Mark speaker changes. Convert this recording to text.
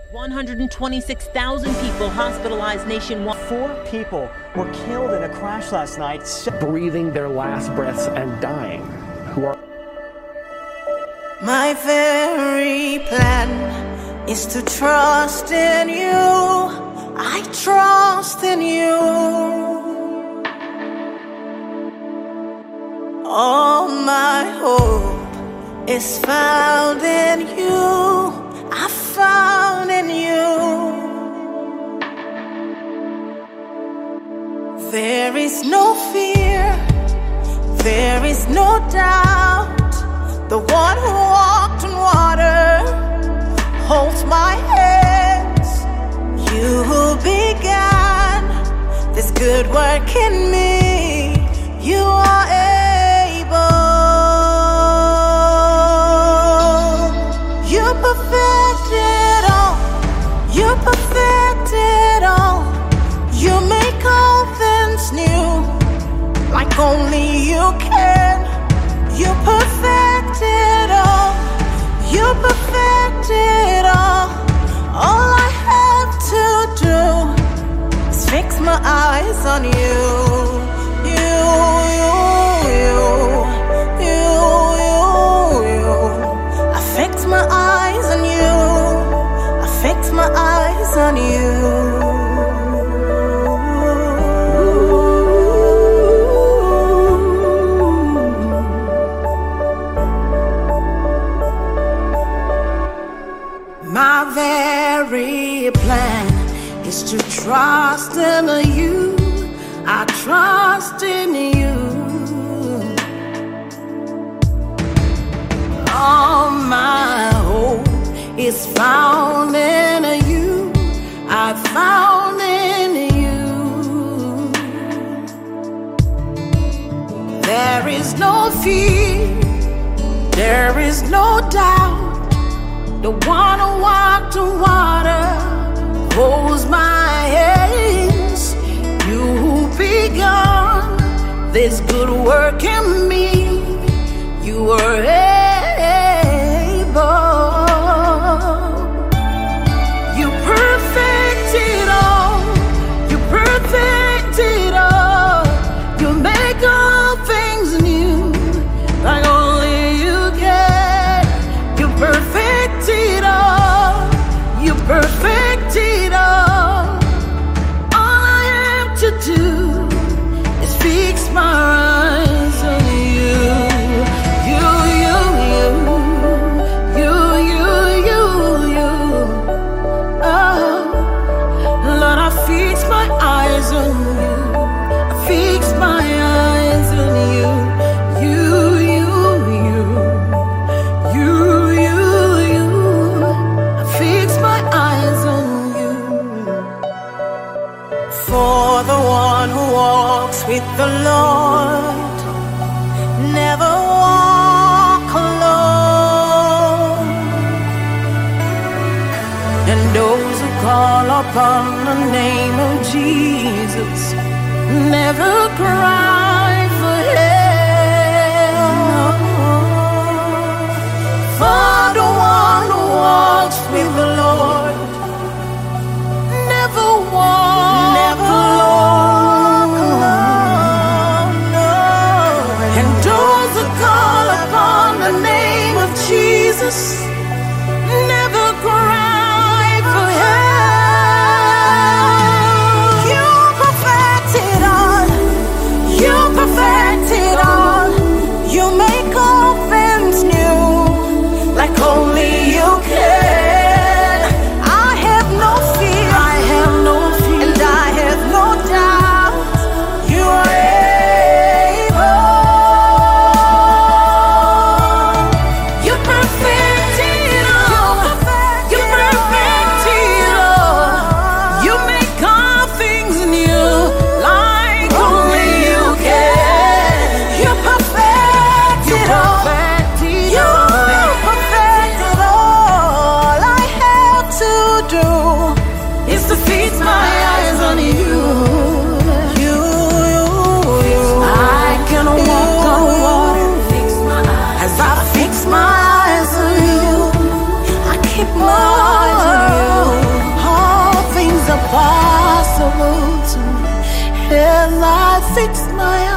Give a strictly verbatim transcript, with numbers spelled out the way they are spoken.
Speaker 1: one hundred twenty-six thousand people hospitalized nationwide.
Speaker 2: Four people were killed in a crash last night,
Speaker 3: breathing their last breaths and dying. Who are
Speaker 4: My very plan is to trust in you. I trust in you. All my hope is found in you. I found in you. There is no fear, there is no doubt. The one who walked on water holds my hands. You who began this good work in me, you are able. You perfected all, you perfected all. You make all things new, like only you can. You perfected all, you perfected all. All I have to do is fix my eyes on you. You, you, you, you, you, you. I fix my eyes on you. I fix my eyes on you. My very plan is to trust in you. I trust in you. All my hope is found in you. I found in you. There is no fear, there is no doubt. The one who walked on water holds my hands. You who begun this good work in me, you are able. You perfected all, you perfected all. You make all things new, like only you can. You perfect it all, you perfect it all. All I have to do is fix my eyes on you. You, you, you, you, you, you, you. Oh, Lord, I fix my eyes on you. I fix my eyes on you. You, you, you, you, you. Fix my eyes on you. For the one who walks with the Lord never walk alone. And those who call upon the name of Jesus never cry for help. For the one who walks with the Lord never walk, never walk alone, no. And those who call upon the name of Jesus never cry for help. You perfected all, you perfected all. You make all things new, like only you can. Have I fixed my